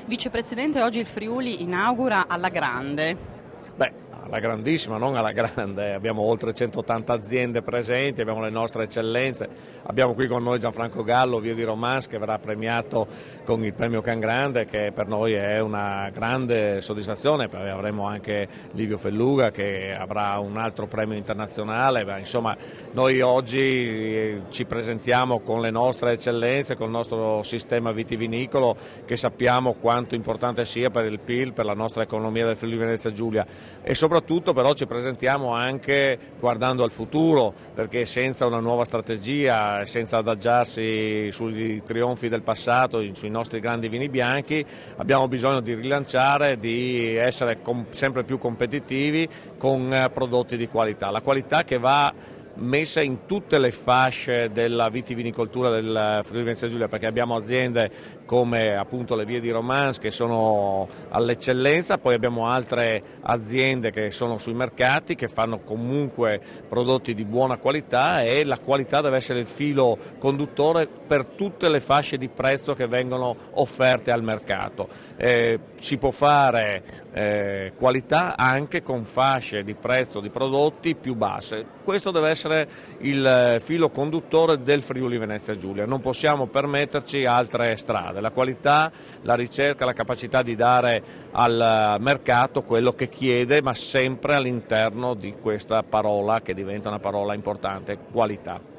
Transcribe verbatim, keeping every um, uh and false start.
Vicepresidente, oggi il Friuli inaugura alla grande. Beh, alla grandissima, non alla grande, abbiamo oltre centottanta aziende presenti, abbiamo le nostre eccellenze, abbiamo qui con noi Gianfranco Gallo, Via di Romans, che verrà premiato con il premio Can Grande, che per noi è una grande soddisfazione. Poi avremo anche Livio Felluga che avrà un altro premio internazionale. Beh, insomma, noi oggi ci presentiamo con le nostre eccellenze, con il nostro sistema vitivinicolo, che sappiamo quanto importante sia per il P I L, per la nostra economia del Friuli Venezia Giulia, e soprattutto però ci presentiamo anche guardando al futuro, perché senza una nuova strategia, senza adagiarsi sui trionfi del passato, sui nostri grandi vini bianchi, abbiamo bisogno di rilanciare, di essere com- sempre più competitivi con eh, prodotti di qualità. La qualità che va messa in tutte le fasce della vitivinicoltura del Friuli Venezia Giulia, perché abbiamo aziende come appunto le Vie di Romans che sono all'eccellenza, poi abbiamo altre aziende che sono sui mercati, che fanno comunque prodotti di buona qualità, e la qualità deve essere il filo conduttore per tutte le fasce di prezzo che vengono offerte al mercato. Eh, si può fare eh, qualità anche con fasce di prezzo di prodotti più basse. Questo deve essere il filo conduttore del Friuli Venezia Giulia, non possiamo permetterci altre strade. La qualità, la ricerca, la capacità di dare al mercato quello che chiede, ma sempre all'interno di questa parola che diventa una parola importante: qualità.